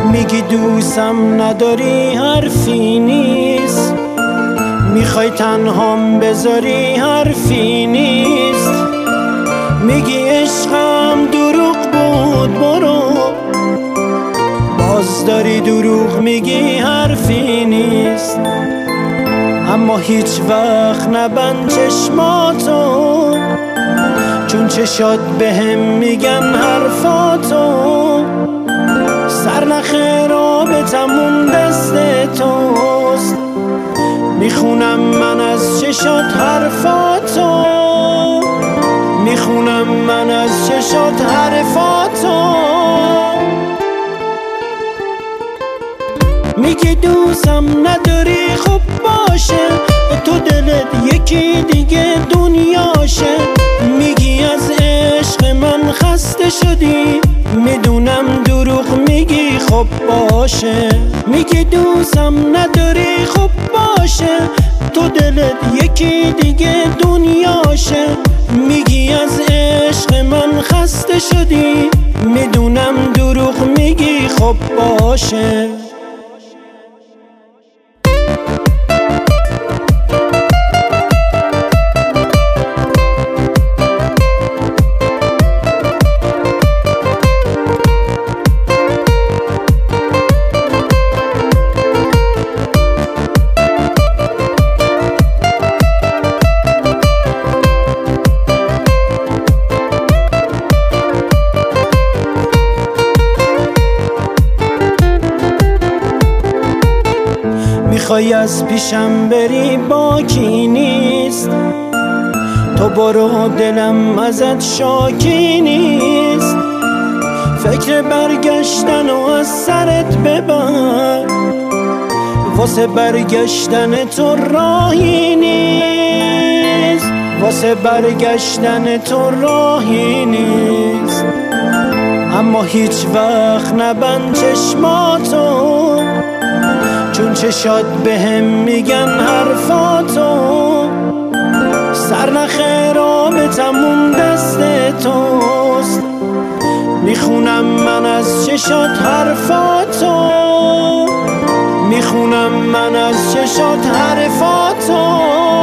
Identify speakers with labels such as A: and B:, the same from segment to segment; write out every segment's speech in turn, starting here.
A: میگی دوستم نداری حرفی نیست، میخوای تنهام بذاری حرفی نیست. میگی عشقم دروغ بود برو، باز داری دروغ میگی حرفی نیست. اما هیچ وقت نبند چشماتو، چون چشات بهم میگن حرفاتو. سرنخ رابطمون دست توست، میخونم من از چشات حرفاتو، میخونم من از چشات حرفاتو. میگی دوستم نداری خب باشه، تو دلت یکی دیگه دنیاشه. میگی از عشق من خسته شدی، میدونم دروغ میگی خب باشه. میگی دوستم نداری خب باشه، تو دلت یکی دیگه دنیاشه. میگی از عشق من خسته شدی، میدونم دروغ میگی خب باشه. میخوای از پیشم بری باکی نیست، تو برو دلم ازت شاکی نیست. فکر برگشتن و از سرت ببر، واسه برگشتن تو راهی نیست، واسه برگشتن تو راهی نیست. اما هیچ وقت نبند چشماتو، چون چشات بهم میگن حرفاتو. سرنخ رابطمون دست توست، میخونم من از چشات حرفاتو، میخونم من از چشات حرفاتو.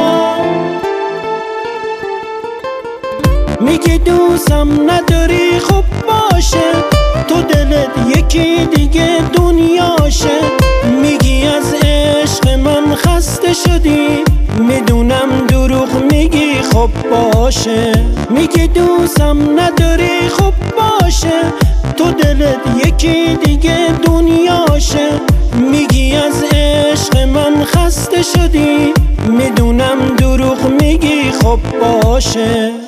A: میگی دوستم نداری خب باشه، تو دلت یکی دیگه دنیاشه. میگی از عشق من خسته شدی، میدونم دروغ میگی خب باشه. میگی دوستم نداری خب باشه، تو دلت یکی دیگه دنیاشه. میگی از عشق من خسته شدی، میدونم دروغ میگی خب باشه.